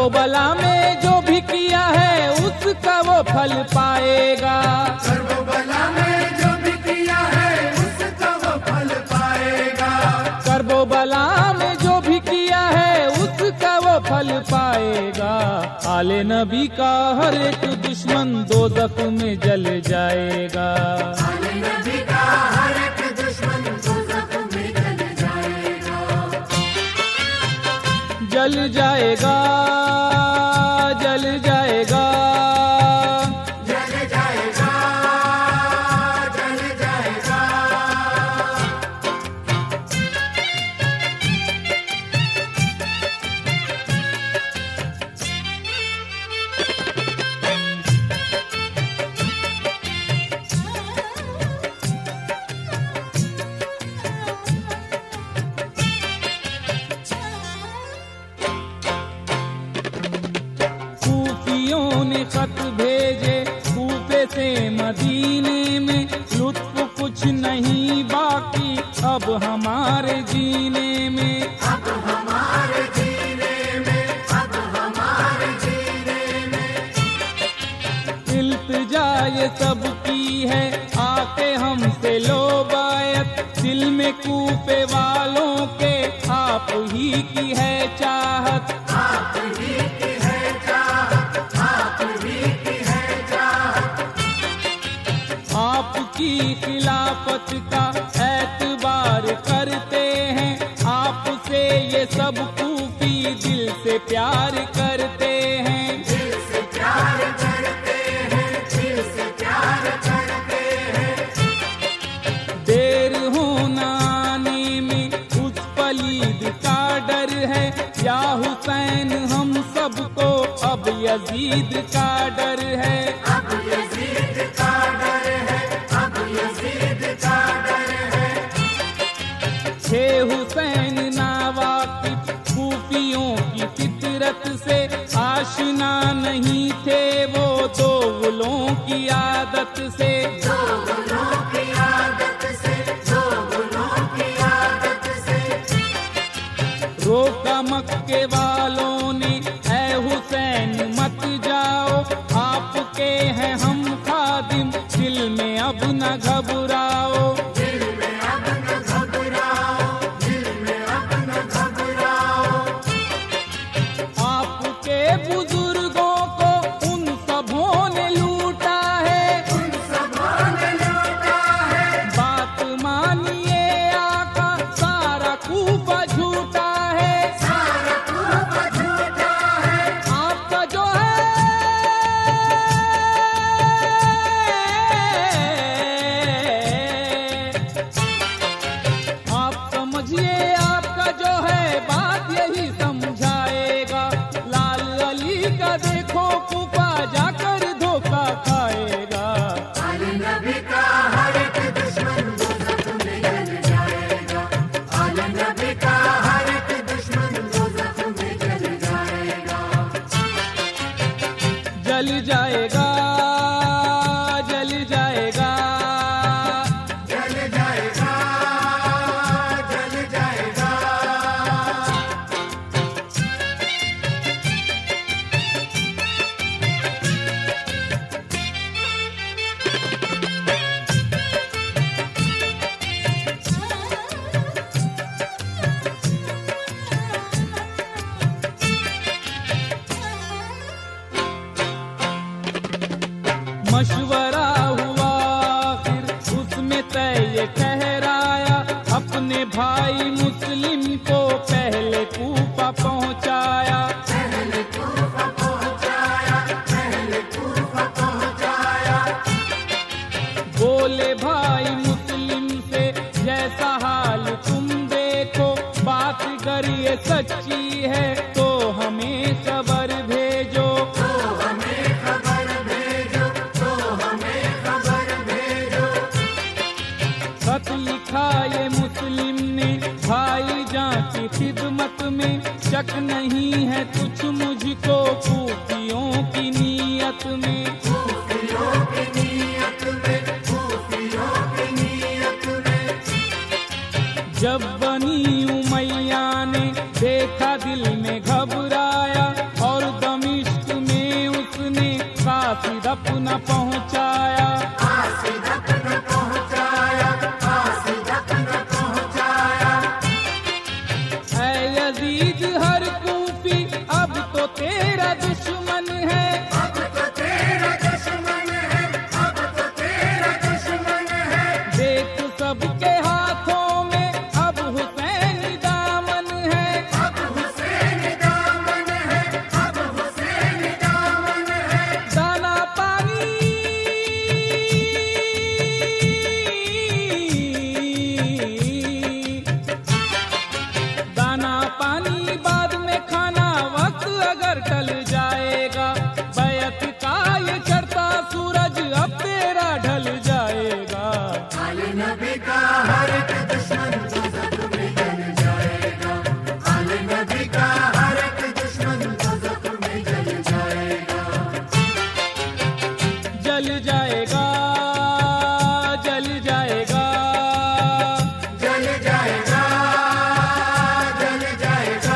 बला में जो भी किया है उसका वो फल पाएगा। सर्वबला में जो भी किया है उसका वो फल पाएगा। कर्बो बला में जो भी किया है उसका वो फल पाएगा। आले नबी का हर एक दुश्मन दोज़ख में जल जाएगा। आले नबी का हर एक दुश्मन दोज़ख में जल जाएगा। जल जाएगा, जल जाएगा, जल जाएगा, जल जाएगा। सूफियों ने खत भेजे कूफे से मदीने में, लुत्फ कुछ नहीं बाकी अब हमारे जीने में। अब हमारे जीने में, अब हमारे जीने में। इल्तिजा ये सब की है आके हमसे लो बायत, दिल में कूफे वालों के आप ही की है चाहत। आप ही की है चाहत, आप ही की है चाहत। आपकी खिलाफत का एतबार करते हैं, आपसे ये सब कूफी दिल से प्यार करते हैं। दिल से प्यार करते हैं, दिल से प्यार करते हैं। देर होना आने में उस पलीद का डर है, या हुसैन हम सबको अब यजीद का डर है। अब यजीद का डर है, अब यजीद का डर है। थे हुसैन नावाकिफ खूफियों की फितरत से, आशना नहीं थे वो दोगलों की आदत से। दोगलों की आदत से, दोगलों की आदत से। रोका मक्के वालों ने ऐ हुसैन मत जाओ, आपके हैं हम खादिम दिल में अब न घबराओ। दिल में अब न घबराओ, दिल में अब न घबराओ। आपके बुजुर्गों को उन सबों ने लूटा है, उन सबों ने लूटा है। बात मानिए आका सारा कूफा झूठा है। सारा कूफा झूठा है। आपका जो है आप समझिए, आपका जो है बात यही समझाएगा। लाल अली का देखो कूफा जाकर धोखा खाएगा। आले नबी का हर एक दुश्मन दोज़ख में जल जाएगा। आले नबी का हर एक दुश्मन दोज़ख में जल जाएगा। जल जाएगा, जल जाएगा, जल जाएगा, जल जाएगा। मशवरा हुआ फिर उसमें तय ये ठहराया, अपने भाई मुस्लिम को पहले कूफा पहुंचाया। पहले कूफा पहुंचाया, पहले कूफा पहुंचाया। बोले भाई मुस्लिम से जैसा हाल तुम देखो, बात अगर ये सच्ची है तो हमें खबर भेजो। तो हमें खबर भेजो, तो हमें खबर भेजो। खत लिखा ये मुस्लिम ने भाई जान की खिदमत में, शक नहीं है कुछ मुझको खूफियों की नीयत में। खूफियों की नीयत में, खूफियों की नीयत में। जब बनी उमैया ने देखा दिल में घबराया, और न पहुँचाया, आसी तक न पहुँचाया, आसी तक न पहुँचाया। ऐ यजीद हर कूफी अब तो तेरा दुश्मन है, अब तो तेरा दुश्मन है, अब तो तेरा दुश्मन है। देख सबके हाथों में अब हुसैन दामन है, अब हुसैन दामन है, अब हुसैन दामन है। दाना पानी दाना पानी बाद में खाना, वक्त अगर टल जाएगा, बैत का ये चढ़ता सूरज अब तेरा ढल जाएगा। आले नबी का हर एक दुश्मन दोज़ख में जल जाएगा, आले नबी का हर एक दुश्मन दोज़ख में जल जाएगा। जल जाएगा, जल जाएगा, जल जाएगा, जल जाएगा।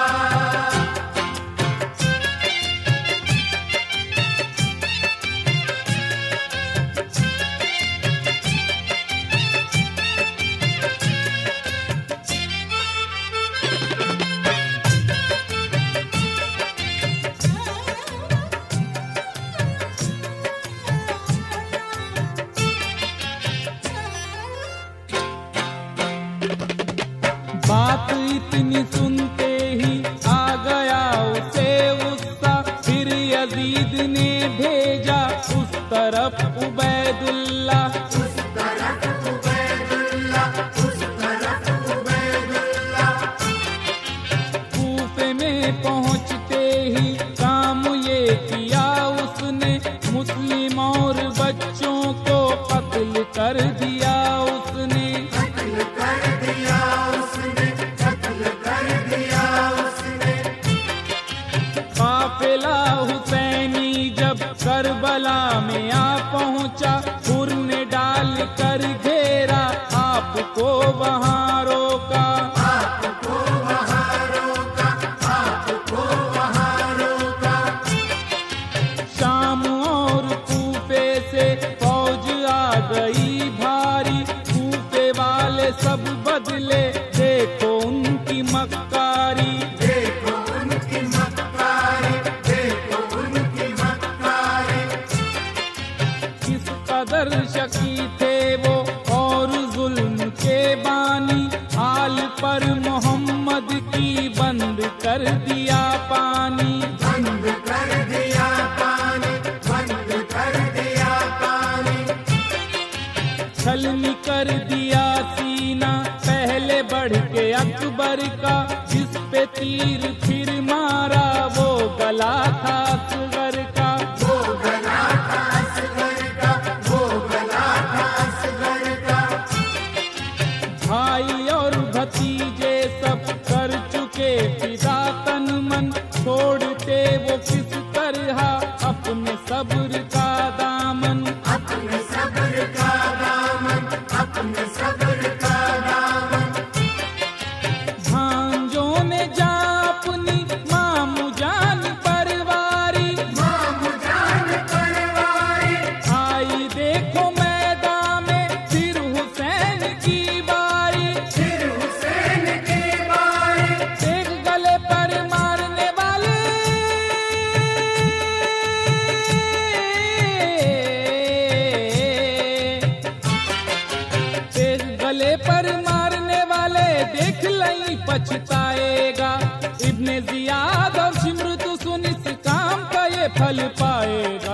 बात इतनी सुनते ही आ गया उसे गुस्सा, फिर यजीद ने भेजा उस तरफ उबैदुल्ला। उस तरफ उबैदुल्ला, उस तरफ उबैदुल्ला। कूफे में पहुंचते ही काम ये किया उसने, मुस्लिम और बच्चों को कत्ल कर दिया उसने। कत्ल कर दिया उसने, कत्ल कर दिया उसने। काफिला हुसैनी जब करबला में आ पहुंचा, हुर ने डाल कर घेरा, आपको वहां रोका। आपको वहां रोका, आपको वहां रोका। शाम और कूफे से फौज आ गई भारी, कूफे वाले सब बदले, देखो उनकी मक्कारी। देखो उनकी मक्कारी, देखो उनकी मक्कारी। किस कदर शकी थे वो और जुल्म के बानी, हाल पर मोहम्मद की बंद कर दिया पानी। बंद कर दिया पानी, बंद कर दिया पानी। छलनी कर दिया सीना पहले बढ़ के अकबर का, जिस पे तीर फिर मारा वो गला था असगर का। वो गला था असगर का, वो गला था असगर का। भाई और भतीजे सब कर चुके फिदा तन मन, छोड़ते वो किस तरह अपने सब्र का दामन। अपने सब्र का दामन, अपने सब्र का दामन। भांजों ने जा अपनी मामू जान परवारी, मामू जान परवारी। आई देखो मैदान में फिर हुसैन की बारी। फिर हुसैन की बारी। एक गले पर मारने वाले, एक गले पर मारने वाले देख लई पछताएगा। इब्ने जियाद और शिमर तो सुन इस काम का ये फल पाएगा।